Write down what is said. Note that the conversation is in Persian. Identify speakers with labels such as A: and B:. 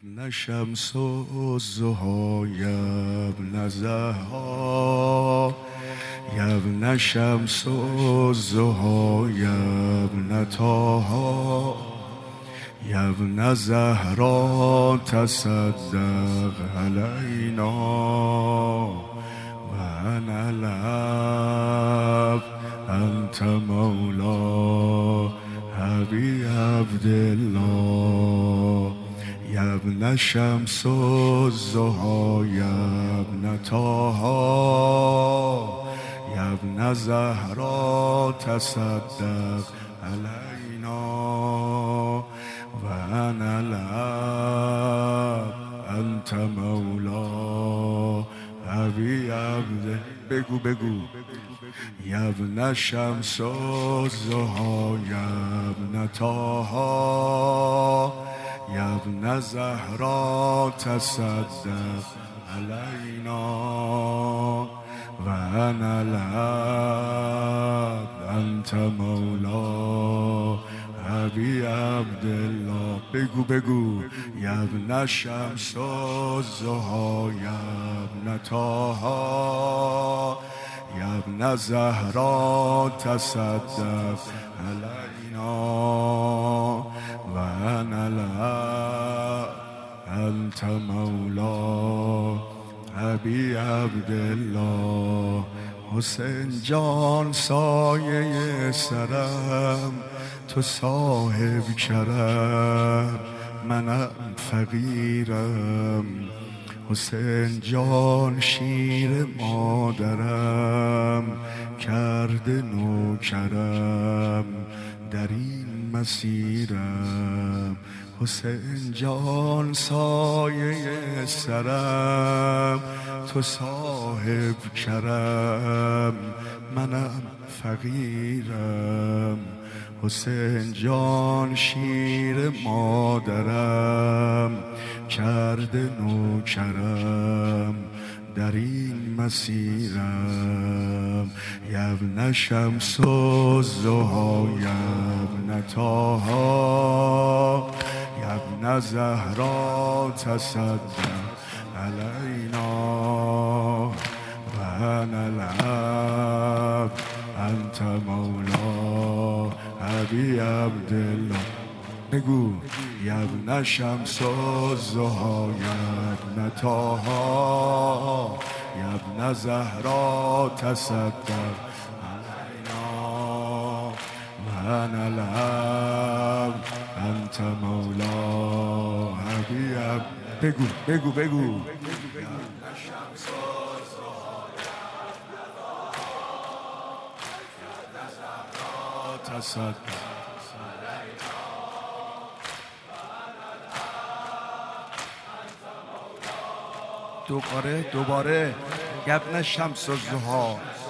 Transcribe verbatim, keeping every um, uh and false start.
A: ابن شمس الضحی یا ابن زهرا یا ابن شمس الضحی یا ابن طه یا ابن زهرا تصدق علینا و انا العبد انت مولا ابی عبدالله یا ابن شمس الضحی یا ابن طه یا ابن زهرا تصدق علینا و انا العبد انت مولا ابی عبد. بگو بگو یا ابن شمس الضحی یا ابن طه یا ابن زهرا تصدق علینا و انا العبد انت مولا ابی عبدالله. بگو بگو یا ابن شمس الضحی یا ابن طه یا ابن زهرا تصدق علینا و انا العبد انت مولا ابی عبدالله. حسین جان سایه سرم تو صاحب کرم منم فقیرم. حسین جان شیر مادرم کرده نوکرم در این مسیرم. حسین جان سایه سرم تو صاحب کرم منم فقیرم. حسین جان شیر مادرم کرده نوکرم در این مسیرم. یا ابن شمس الضحی یا ابن طه یا ابن زهرا تصدق علینا و انا العبد انت مولا ابی عبدالله. بگو یا ابن شمس الضحی یا ابن طه یا ابن زهرا تصدق علینا و انا العبد انت مولا ابی عبد. بگو بگو بگو تصدق دوباره دوباره یا ابن شمس الضحی